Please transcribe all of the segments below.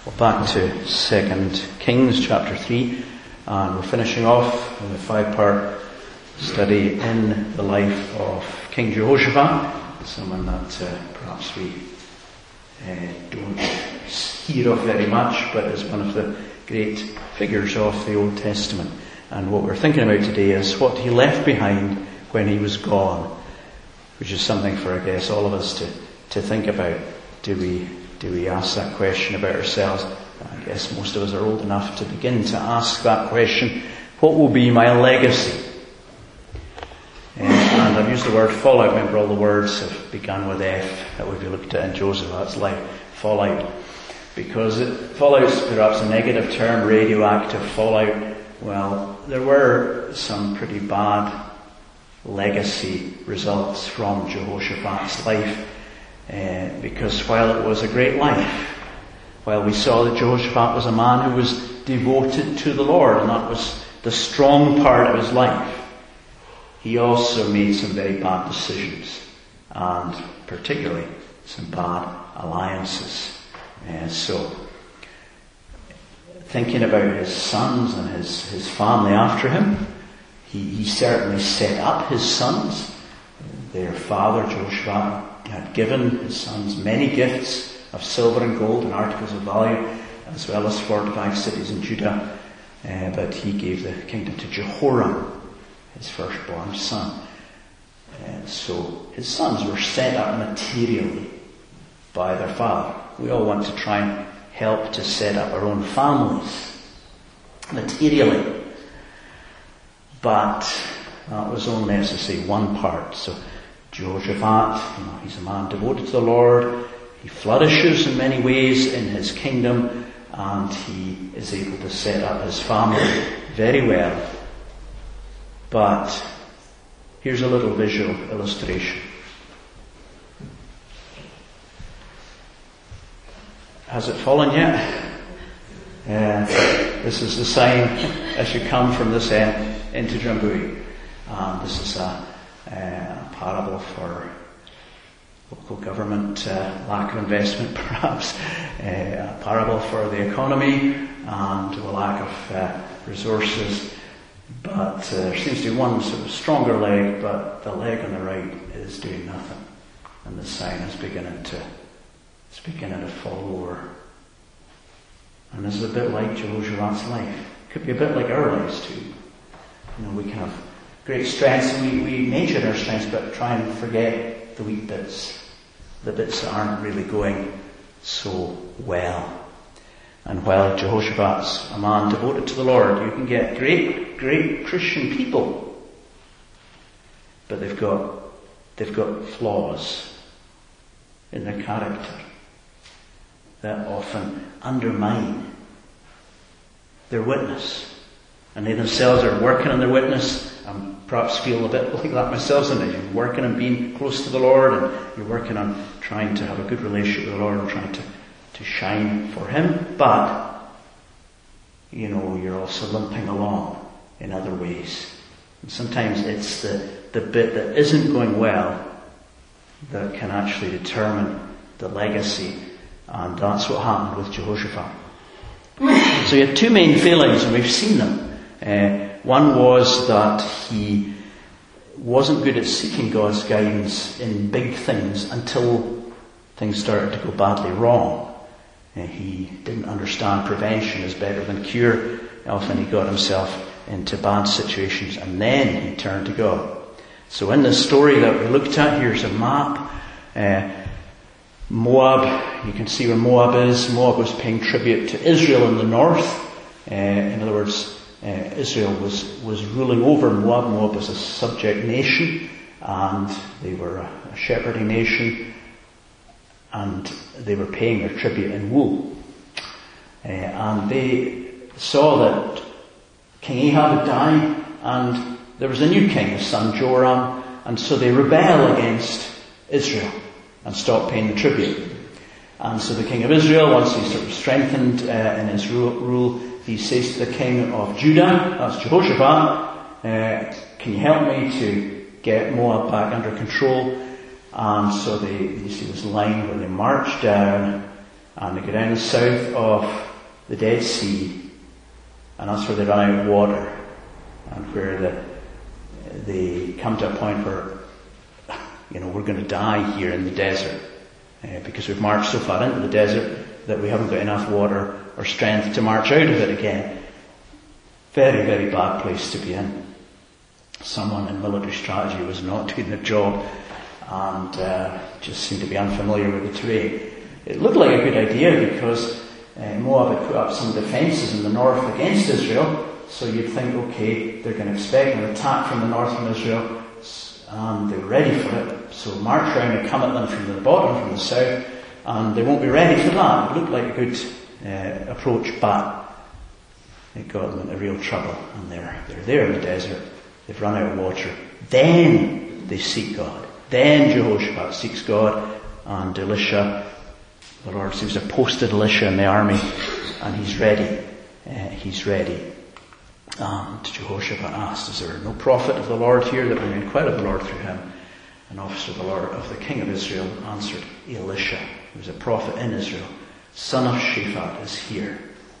Back to 2 Kings chapter 3, and we're finishing off with a 5-part study in the life of King Jehoshaphat, someone that perhaps we don't hear of very much, but is one of the great figures of the Old Testament. And what we're thinking about today is what he left behind when he was gone, which is something for, I guess, all of us to think about. Do we ask that question about ourselves? I guess most of us are old enough to begin to ask that question. What will be my legacy? And I've used the word fallout. Remember, all the words have begun with F that we've looked at in Jehoshaphat's life. Fallout. Because fallout is perhaps a negative term, radioactive fallout. Well, there were some pretty bad legacy results from Jehoshaphat's life. Because while it was a great life, while we saw that Jehoshaphat was a man who was devoted to the Lord, and that was the strong part of his life, he also made some very bad decisions, and particularly some bad alliances. So, thinking about his sons and his family after him, he certainly set up his sons. Their father, Jehoshaphat, had given his sons many gifts of silver and gold and articles of value, as well as 45 cities in Judah. But he gave the kingdom to Jehoram, his firstborn son. So his sons were set up materially by their father. We all want to try and help to set up our own families materially. But that was only, as I say, one part. So Jehoshaphat, he's a man devoted to the Lord. He flourishes in many ways in his kingdom, and he is able to set up his family very well. But here's a little visual illustration. Has it fallen yet? This is the sign as you come from this end into Drambuie. This is a parable for local government, lack of investment perhaps, a parable for the economy and a lack of resources. But there seems to be one sort of stronger leg, but the leg on the right is doing nothing. And the sign is beginning to fall over. And this is a bit like Jehoshaphat's life. It could be a bit like our lives too. We can have great strengths, and we mention our strengths, but try and forget the weak bits, the bits that aren't really going so well. And while Jehoshaphat's a man devoted to the Lord, you can get great Christian people, but they've got flaws in their character that often undermine their witness. And they themselves are working on their witness, and perhaps feel a bit like that myself sometimes. You're working on being close to the Lord, and you're working on trying to have a good relationship with the Lord and trying to shine for Him. But, you're also limping along in other ways. And sometimes it's the bit that isn't going well that can actually determine the legacy. And that's what happened with Jehoshaphat. So he had two main failings, and we've seen them. One was that he wasn't good at seeking God's guidance in big things until things started to go badly wrong. He didn't understand prevention is better than cure. Often he got himself into bad situations, and then he turned to God. So in this story that we looked at, here's a map. Moab, you can see where Moab is. Moab was paying tribute to Israel in the north. In other words, Israel was ruling over Moab. Moab was a subject nation, and they were a shepherding nation, and they were paying their tribute in wool. And they saw that King Ahab had died, and there was a new king, his son Joram, and so they rebel against Israel and stop paying the tribute. And so the king of Israel, once he's sort of strengthened in his rule, he says to the king of Judah, that's Jehoshaphat, can you help me to get Moab back under control? And so you see this line where they march down And they go down south of the Dead Sea, and that's where they run out of water, and where they come to a point where, we're going to die here in the desert, because we've marched so far into the desert that we haven't got enough water or strength to march out of it again. Very, very bad place to be in. Someone in military strategy was not doing their job and just seemed to be unfamiliar with the terrain. It looked like a good idea because Moab had put up some defences in the north against Israel, so you'd think, okay, they're going to expect an attack from the north from Israel, and they're ready for it, so march round and come at them from the bottom, from the south, and they won't be ready for that. It looked like a good approach, but it got them into real trouble, and they're there in the desert, they've run out of water. Then they seek God. Then Jehoshaphat seeks God, and Elisha, the Lord seems to have posted Elisha in the army, and he's ready. And Jehoshaphat asked, is there no prophet of the Lord here that we may inquire of the Lord through him? An officer of the Lord, of the king of Israel, answered, Elisha, who was a prophet in Israel, son of Shaphat, is here.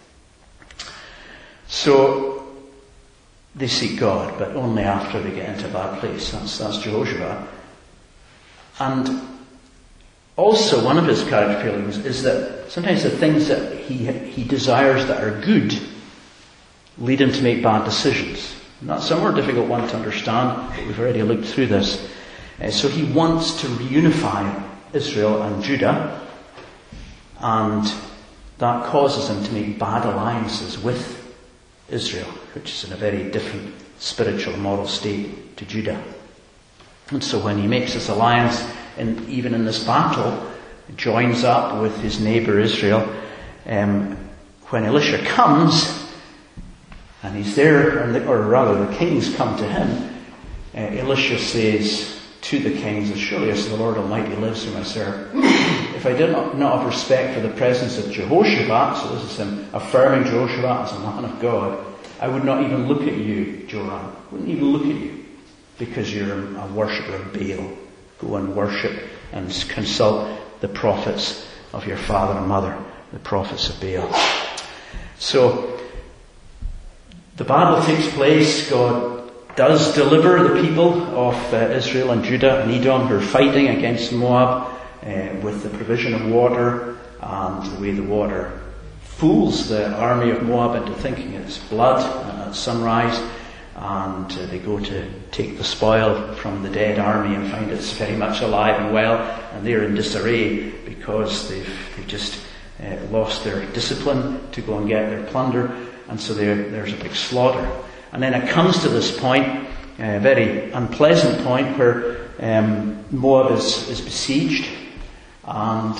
So they seek God, but only after they get into a bad place. That's Jehoshaphat. And also, one of his character failings is that sometimes the things that he desires that are good lead him to make bad decisions. And that's a more difficult one to understand, but we've already looked through this. So he wants to reunify Israel and Judah, and that causes him to make bad alliances with Israel, which is in a very different spiritual and moral state to Judah. And so when he makes this alliance, and even in this battle, joins up with his neighbour Israel, when Elisha comes, and he's there, or rather the kings come to him, Elisha says to the kings, as surely as the Lord Almighty lives whom I serve, if I did not have respect for the presence of Jehoshaphat, so this is him affirming Jehoshaphat as a man of God, I would not even look at you, Joram. I wouldn't even look at you, because you're a worshipper of Baal. Go and worship and consult the prophets of your father and mother, the prophets of Baal. So, the battle takes place. God does deliver the people of Israel and Judah and Edom who are fighting against Moab with the provision of water, and the way the water fools the army of Moab into thinking it's blood at sunrise, and they go to take the spoil from the dead army and find it's very much alive and well, and they're in disarray because they've just lost their discipline to go and get their plunder, and so there's a big slaughter. And then it comes to this point, a very unpleasant point, where Moab is besieged, and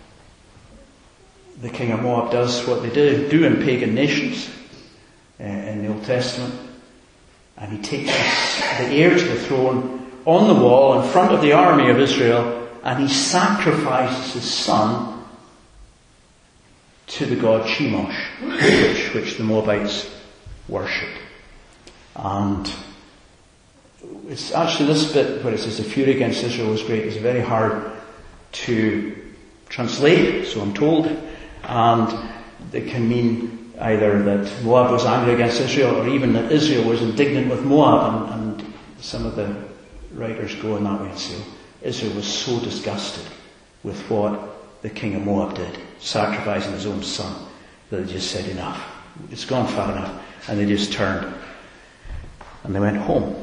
the king of Moab does what they do in pagan nations in the Old Testament, and he takes the heir to the throne on the wall in front of the army of Israel, and he sacrifices his son to the god Chemosh, which the Moabites worshipped. And it's actually this bit where it says the fury against Israel was great is very hard to translate, so I'm told, and it can mean either that Moab was angry against Israel, or even that Israel was indignant with Moab, and some of the writers go in that way and say Israel was so disgusted with what the king of Moab did, sacrificing his own son, that they just said enough, it's gone far enough, and they just turned and they went home.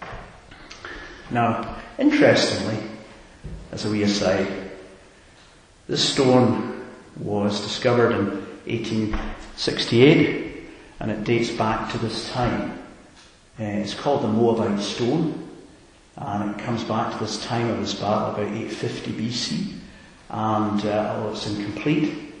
Now, interestingly, as a wee aside, this stone was discovered in 1868, and it dates back to this time. It's called the Moabite stone, and it comes back to this time of this battle, about 850 BC, and although it's incomplete,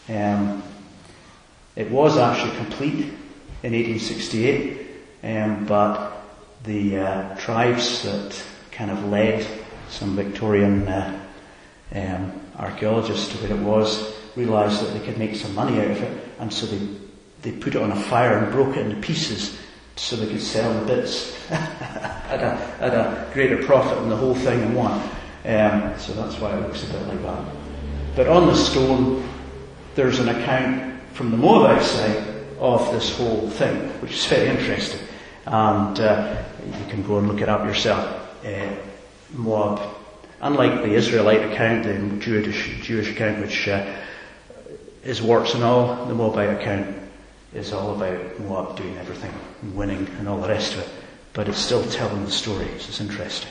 it was actually complete in 1868, but the tribes that kind of led some Victorian archaeologists to where it was realised that they could make some money out of it, and so they put it on a fire and broke it into pieces so they could sell the bits at a greater profit than the whole thing in one. So that's why it looks a bit like that. But on the stone there's an account from the Moabite side of this whole thing, which is very interesting. And you can go and look it up yourself. Moab, unlike the Israelite account, the Jewish account, which is warts and all, the Moabite account is all about Moab doing everything, winning and all the rest of it. But it's still telling the story, so it's interesting.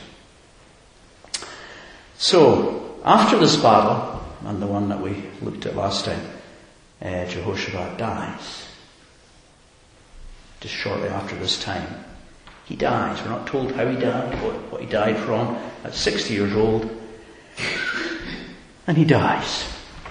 So, after this battle, and the one that we looked at last time, Jehoshaphat dies. Just shortly after this time, he dies. We're not told how he died, what he died from. At 60 years old, and he dies.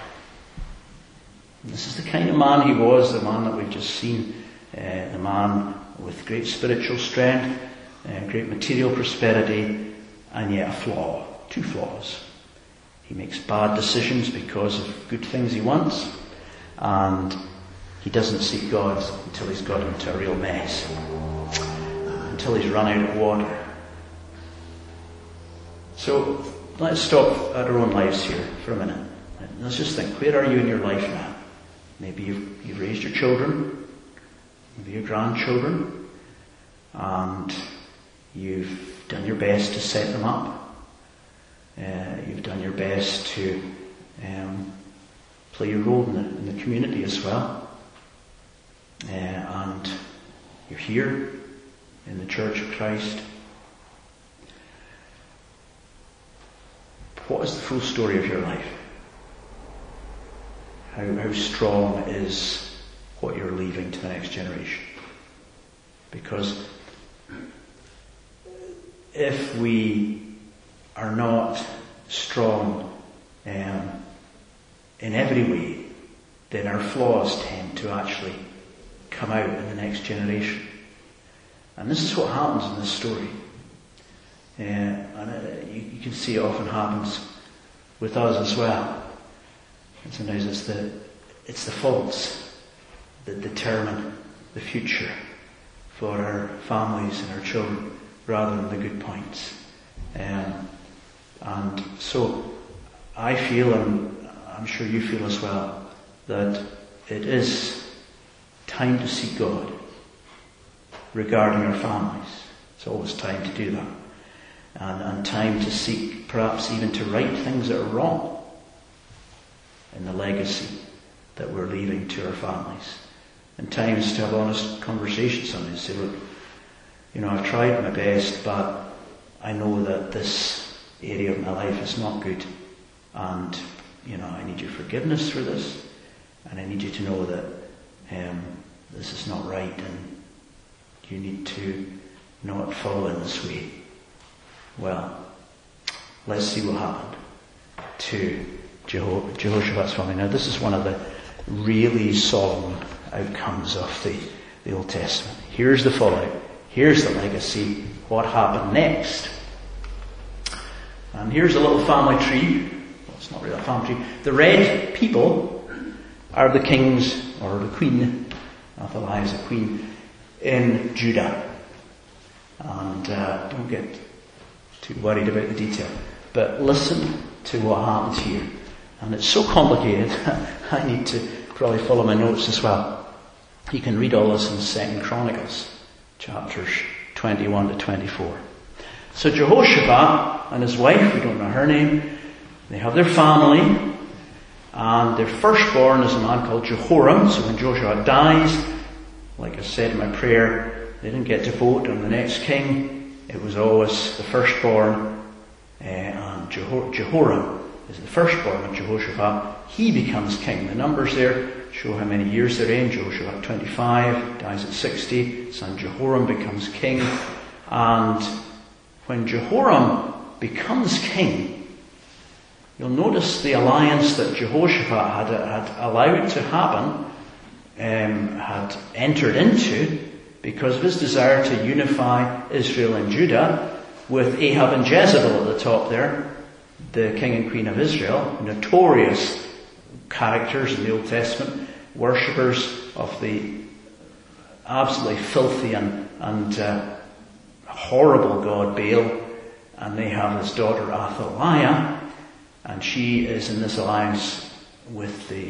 And this is the kind of man he was, the man that we've just seen, the man with great spiritual strength, great material prosperity, and yet a flaw, 2 flaws. He makes bad decisions because of good things he wants, and he doesn't seek God until he's got into a real mess, until he's run out of water. So let's stop at our own lives here for a minute. Let's just think, where are you in your life now? Maybe you've raised your children, maybe your grandchildren, and you've done your best to set them up. You've done your best to play your role in the community as well. And you're here in the Church of Christ. What is the full story of your life? How strong is what you're leaving to the next generation? Because if we are not strong in every way, then our flaws tend to actually come out in the next generation. And this is what happens in this story. You can see it often happens with us as well. And sometimes it's the faults that determine the future for our families and our children rather than the good points. And so I feel, and I'm sure you feel as well, that it is time to seek God regarding our families. It's always time to do that. And time to seek, perhaps even to right things that are wrong in the legacy that we're leaving to our families. And times to have honest conversations on it and say, look, I've tried my best, but I know that this area of my life is not good. And, I need your forgiveness for this. And I need you to know that this is not right, and you need to not follow in this way. Well, let's see what happened to Jehoshaphat's family. Now, this is one of the really solemn outcomes of the Old Testament. Here's the fallout. Here's the legacy. What happened next? And here's a little family tree. Well, it's not really a family tree. The red people are the kings, or the queen, Athaliah is a queen, in Judah. And don't get too worried about the detail. But listen to what happens here. And it's so complicated, I need to probably follow my notes as well. You can read all this in 2 Chronicles, chapters 21 to 24. So Jehoshaphat and his wife, we don't know her name, they have their family, and their firstborn is a man called Jehoram. So when Jehoshaphat dies, like I said in my prayer, they didn't get to vote on the next king. It was always the firstborn, and Jehoram is the firstborn of Jehoshaphat. He becomes king. The numbers there show how many years they're in. Jehoshaphat 25, dies at 60. Son Jehoram becomes king. And when Jehoram becomes king, you'll notice the alliance that Jehoshaphat had allowed to happen, had entered into because of his desire to unify Israel and Judah with Ahab and Jezebel at the top there, the king and queen of Israel, notorious characters in the Old Testament, worshippers of the absolutely filthy and horrible god Baal. And they have his daughter Athaliah, and she is in this alliance with the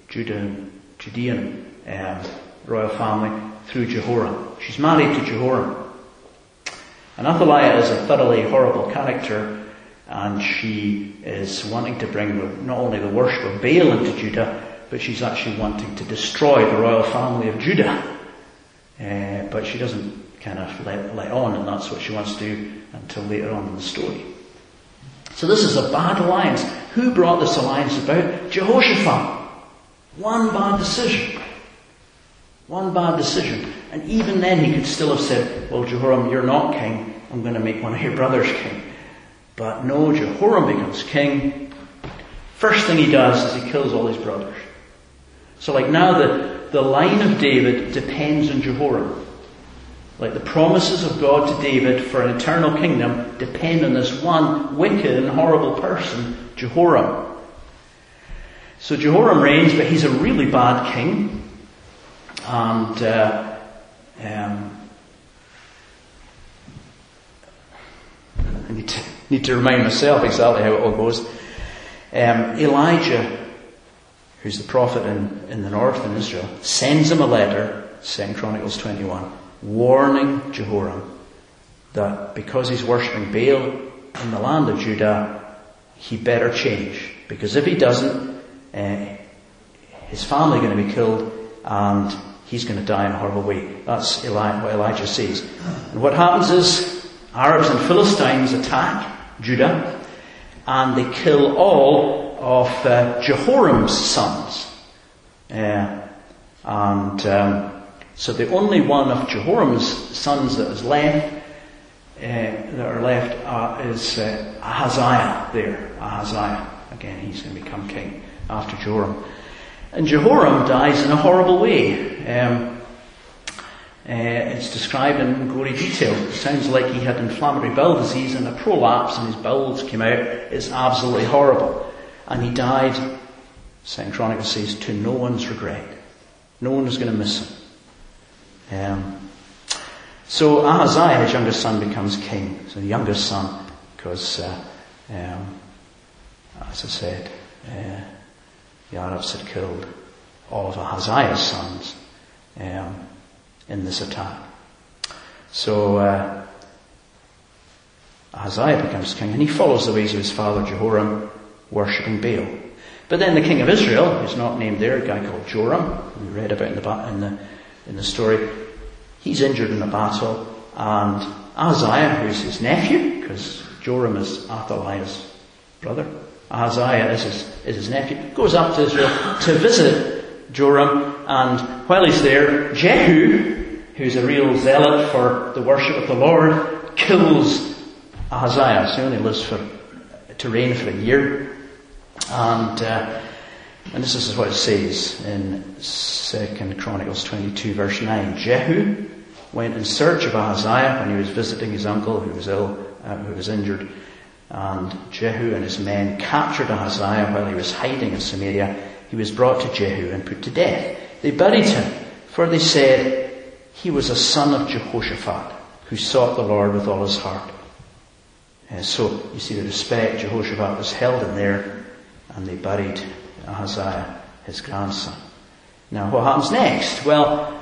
Judean royal family through Jehoram. She's married to Jehoram. And Athaliah is a thoroughly horrible character, and she is wanting to bring not only the worship of Baal into Judah, but she's actually wanting to destroy the royal family of Judah. But she doesn't kind of let on, and that's what she wants to do until later on in the story. So this is a bad alliance. Who brought this alliance about? Jehoshaphat. One bad decision. One bad decision. And even then he could still have said, well, Jehoram, you're not king. I'm going to make one of your brothers king. But no, Jehoram becomes king. First thing he does is he kills all his brothers. So like now the line of David depends on Jehoram. Like the promises of God to David for an eternal kingdom depend on this one wicked and horrible person, Jehoram. So Jehoram reigns, but he's a really bad king. And I need to remind myself exactly how it all goes. Elijah, who's the prophet in the north in Israel, sends him a letter, 2 Chronicles 21, warning Jehoram that because he's worshipping Baal in the land of Judah, he better change. Because if he doesn't, his family are going to be killed and he's going to die in a horrible way. That's what Elijah says. And what happens is Arabs and Philistines attack Judah and they kill all of Jehoram's sons. So the only one of Jehoram's sons that is left, is Ahaziah there. Ahaziah. Again, he's going to become king after Jehoram. And Jehoram dies in a horrible way. It's described in gory detail. It sounds like he had inflammatory bowel disease and a prolapse and his bowels came out. It's absolutely horrible. And he died, 2 Chronicles says, to no one's regret. No one was going to miss him. So Ahaziah, his youngest son, becomes king. So the youngest son, because, as I said, the Arabs had killed all of Ahaziah's sons in this attack. So Ahaziah becomes king, and he follows the ways of his father Jehoram, worshipping Baal. But then the king of Israel, who's not named there, a guy called Joram, we read about in the story, he's injured in a battle, and Ahaziah, who's his nephew, because Joram is Athaliah's brother, Ahaziah is his nephew, goes up to Israel to visit Joram, and while he's there, Jehu, who's a real zealot for the worship of the Lord, kills Ahaziah. So he only lives to reign for a year. And this is what it says in 2 Chronicles 22 verse 9. Jehu went in search of Ahaziah when he was visiting his uncle who was ill, who was injured. And Jehu and his men captured Ahaziah while he was hiding in Samaria. He was brought to Jehu and put to death. They buried him, for they said he was a son of Jehoshaphat, who sought the Lord with all his heart. So you see the respect Jehoshaphat was held in there, and they buried Ahaziah, his grandson. Now what happens next? Well,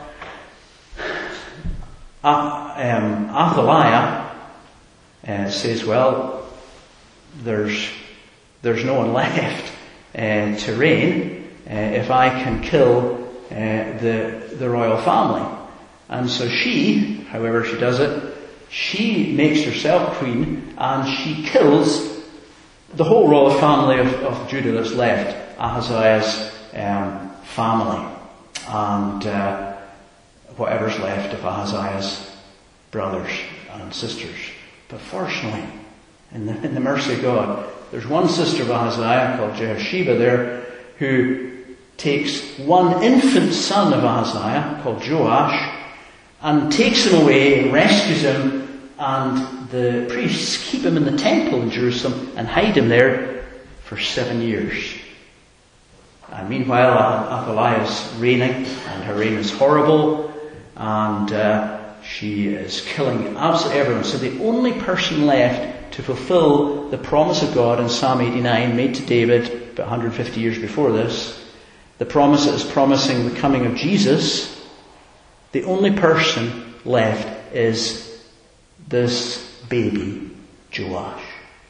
Athaliah says, well, there's no one left to reign if I can kill the royal family. And so she, however she does it, she makes herself queen and she kills the whole royal family of Judah that's left, Ahaziah's family, and whatever's left of Ahaziah's brothers and sisters. But fortunately, in the mercy of God, there's one sister of Ahaziah called Jehosheba there, who takes one infant son of Ahaziah called Joash and takes him away and rescues him, and the priests keep him in the temple in Jerusalem and hide him there for 7 years. And meanwhile, Athaliah's reigning, and her reign is horrible, and she is killing absolutely everyone. So the only person left to fulfill the promise of God in Psalm 89 made to David about 150 years before this the promise that is promising the coming of Jesus, the only person left is this baby, Joash.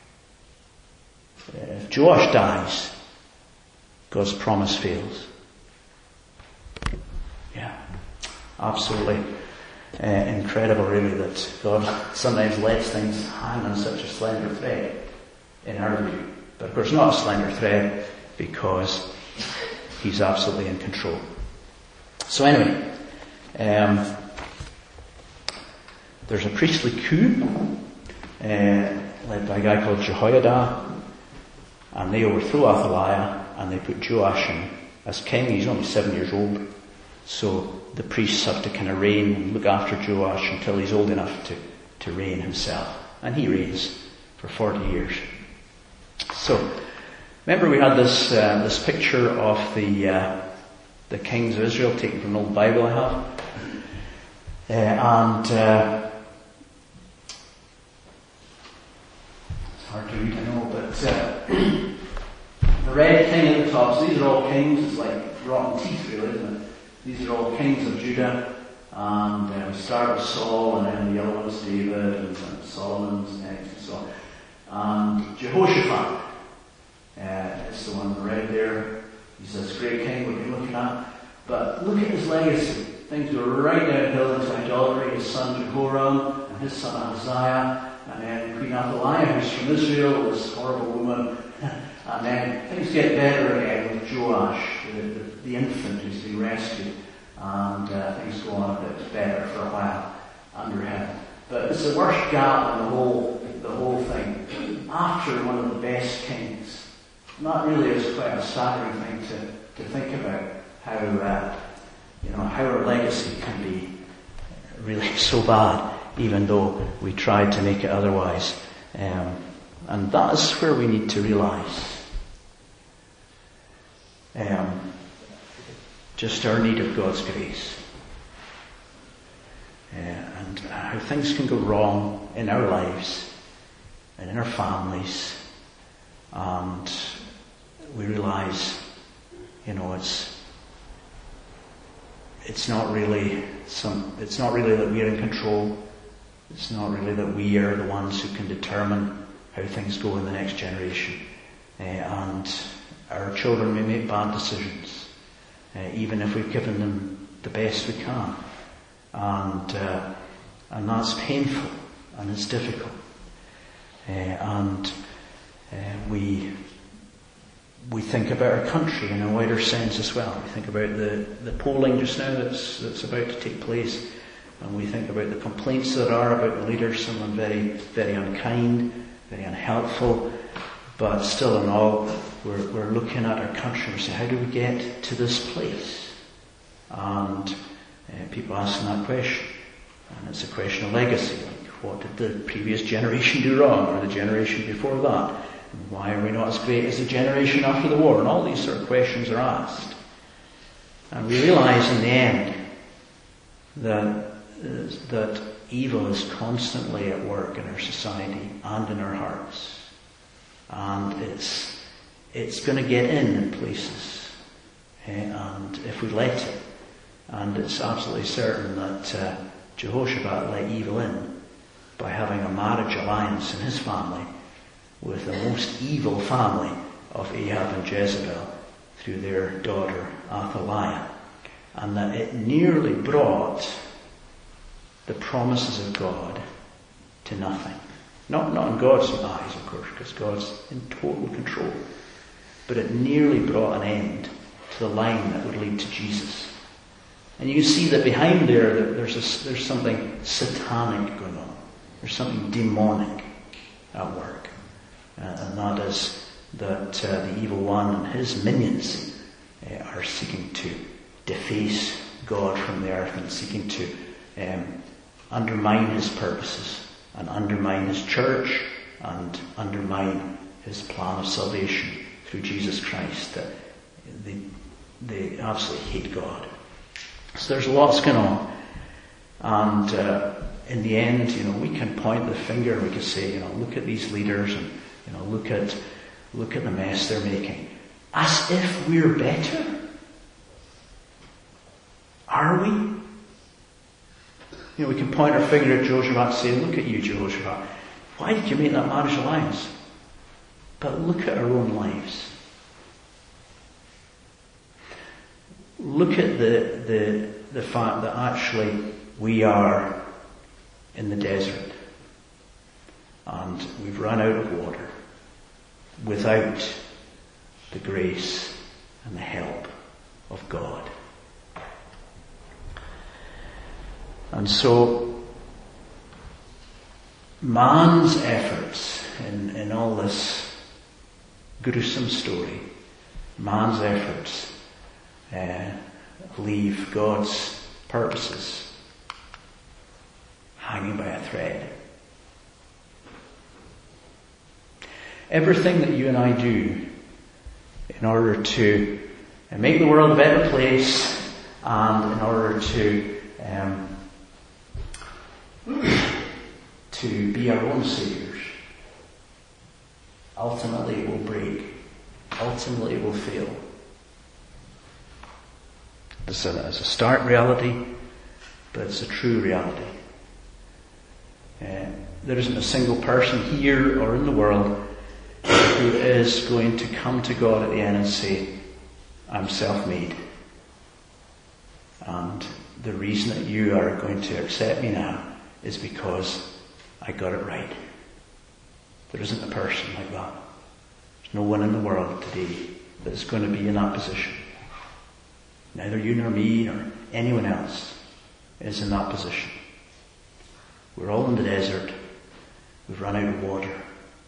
If Joash dies, God's promise fails. Yeah, absolutely incredible really that God sometimes lets things hang on such a slender thread in our view. But of course not a slender thread because He's absolutely in control. So anyway, there's a priestly coup led by a guy called Jehoiada, and they overthrow Athaliah and they put Joash in as king. He's only 7 years old, so the priests have to kind of reign and look after Joash until he's old enough to reign himself, and he reigns for 40 years. So remember we had this picture of the kings of Israel taken from an old Bible I have, and it's hard to read, I know, but the red king at the top, so these are all kings. It's like rotten teeth really, isn't it? These are all kings of Judah, and we start with Saul, and then the other one's David, and Solomon's next, and so on. And Jehoshaphat is the one in the red there. He's this great king we've been looking at. But look at his legacy. Things go right downhill into idolatry. His son Jehoram, and his son Ahaziah, and then Queen Athaliah, who's from Israel, this horrible woman. And then things get better again with Joash, the infant who's been rescued, and things go on a bit better for a while under him. But it's the worst gap in the whole thing. After one of the best kings, not really is quite a staggering thing to think about how our legacy can be really so bad, even though we tried to make it otherwise. And that's where we need to realise just our need of God's grace, and how things can go wrong in our lives and in our families, and we realise, it's not really that we're in control. It's not really that we are the ones who can determine how things go in the next generation. And our children may make bad decisions, even if we've given them the best we can. And that's painful and it's difficult. We think about our country in a wider sense as well. We think about the polling just now that's about to take place, and we think about the complaints that are about the leaders, some of them very, very unkind, very unhelpful, but still in all, we're looking at our country and we say, how do we get to this place? And people asking that question, and it's a question of legacy, like what did the previous generation do wrong, or the generation before that? Why are we not as great as the generation after the war? And all these sort of questions are asked. And we realise in the end that evil is constantly at work in our society and in our hearts. And it's going to get in places. And if we let it, and it's absolutely certain that Jehoshaphat let evil in by having a marriage alliance in his family with the most evil family of Ahab and Jezebel through their daughter Athaliah, and that it nearly brought the promises of God to nothing. Not in God's eyes, of course, because God's in total control, but it nearly brought an end to the line that would lead to Jesus. And you can see that behind there's something satanic going on. There's something demonic at work. And that is that the evil one and his minions are seeking to deface God from the earth and seeking to undermine his purposes and undermine his church and undermine his plan of salvation through Jesus Christ. That they absolutely hate God. So there's lots going on. And in the end, we can point the finger and we can say, look at these leaders and look at the mess they're making. As if we're better Are we? We can point our finger at Jehoshaphat and say, look at you, Jehoshaphat. Why did you make that marriage alliance? But look at our own lives. Look at the fact that actually we are in the desert and we've run out of water without the grace and the help of God. And so man's efforts in all this gruesome story, man's efforts leave God's purposes hanging by a thread. Everything that you and I do in order to make the world a better place and in order to be our own saviors, ultimately it will break. Ultimately it will fail. It's a stark reality, but it's a true reality. There isn't a single person here or in the world who is going to come to God at the end and say, I'm self-made. And the reason that you are going to accept me now is because I got it right. There isn't a person like that. There's no one in the world today that is going to be in that position. Neither you nor me nor anyone else is in that position. We're all in the desert. We've run out of water.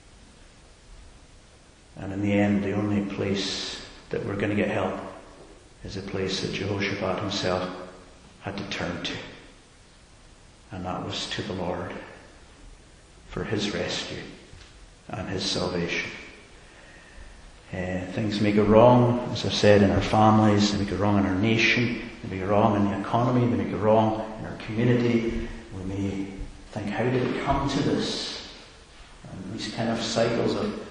And in the end, the only place that we're going to get help is a place that Jehoshaphat himself had to turn to. And that was to the Lord for his rescue and his salvation. Things may go wrong, as I've said, in our families, they may go wrong in our nation, they may go wrong in the economy, they may go wrong in our community. We may think, how did it come to this? And these kind of cycles of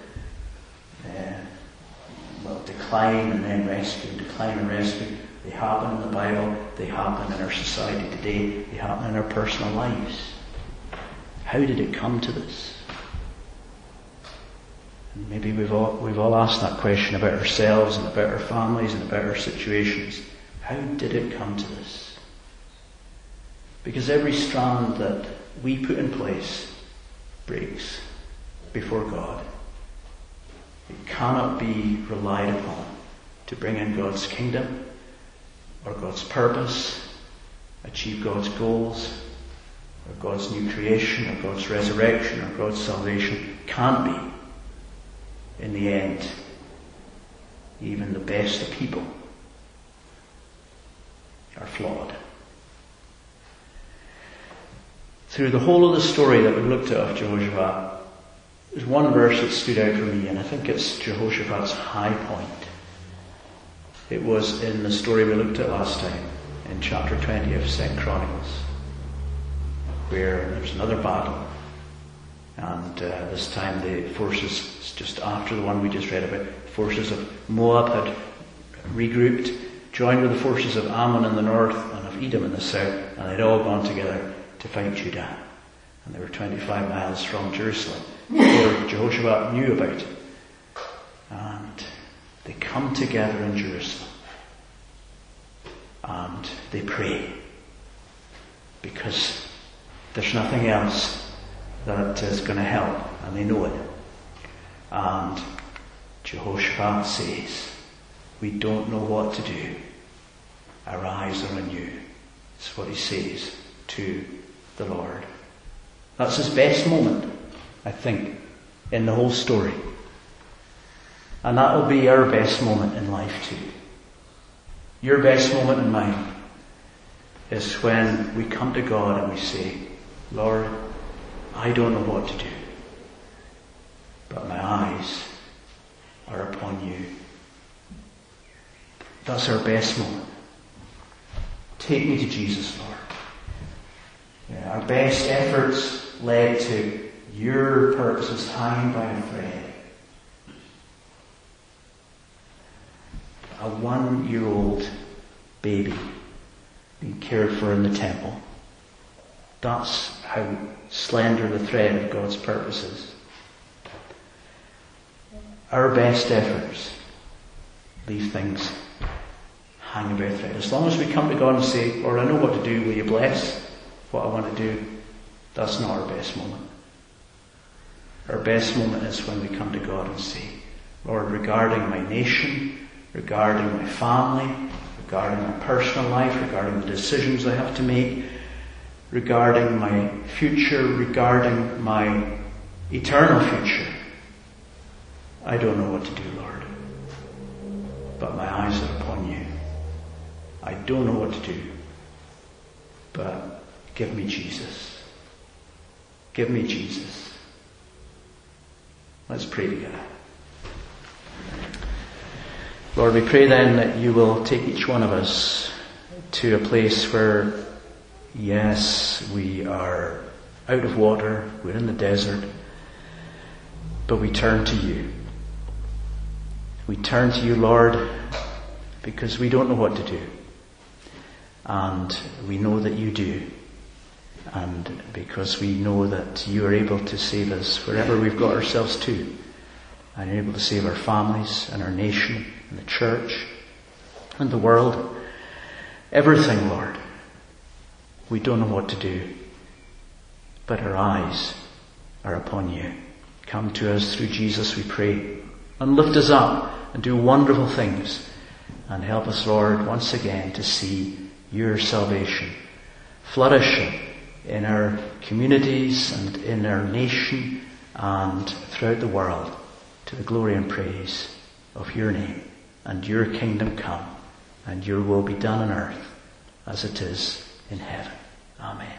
decline and then rescue, decline and rescue, they happen in the Bible, they happen in our society today, they happen in our personal lives. How did it come to this? And maybe we've all asked that question about ourselves and about our families and about our situations. How did it come to this? Because every strand that we put in place breaks before God. It cannot be relied upon to bring in God's kingdom or God's purpose, achieve God's goals, or God's new creation, or God's resurrection, or God's salvation. Can't be. In the end, even the best of people are flawed. Through the whole of the story that we've looked at of Jehoshaphat, there's one verse that stood out for me, and I think it's Jehoshaphat's high point. It was in the story we looked at last time, in chapter 20 of 2 Chronicles, where there's another battle. And this time the forces, just after the one we just read about, forces of Moab had regrouped, joined with the forces of Ammon in the north and of Edom in the south, and they'd all gone together to fight Judah. And they were 25 miles from Jerusalem, before Jehoshaphat knew about it. And they come together in Jerusalem. And they pray. Because there's nothing else that is going to help, and they know it. And Jehoshaphat says, we don't know what to do. Our eyes are on you. That's what he says to the Lord. That's his best moment, I think, in the whole story. And that will be our best moment in life too. Your best moment and mine is when we come to God and we say, Lord, I don't know what to do, but my eyes are upon you. That's our best moment. Take me to Jesus, Lord. Yeah, our best efforts led to your purposes hanging by a thread. A 1-year-old baby being cared for in the temple. That's how slender the thread of God's purpose is. Our best efforts leave things hanging by a thread. As long as we come to God and say, Lord, I know what to do, will you bless what I want to do? That's not our best moment. Our best moment is when we come to God and say, Lord, regarding my nation, regarding my family, regarding my personal life, regarding the decisions I have to make, regarding my future, regarding my eternal future, I don't know what to do, Lord. But my eyes are upon you. I don't know what to do. But give me Jesus. Give me Jesus. Let's pray together. Lord, we pray then that you will take each one of us to a place where, yes, we are out of water, we're in the desert, but we turn to you. We turn to you, Lord, because we don't know what to do. And we know that you do. And because we know that you are able to save us wherever we've got ourselves to. And you're able to save our families and our nation and the church and the world. Everything, Lord. We don't know what to do. But our eyes are upon you. Come to us through Jesus, we pray. And lift us up and do wonderful things. And help us, Lord, once again to see your salvation flourishing in our communities and in our nation and throughout the world, to the glory and praise of your name, and your kingdom come, and your will be done on earth as it is in heaven. Amen.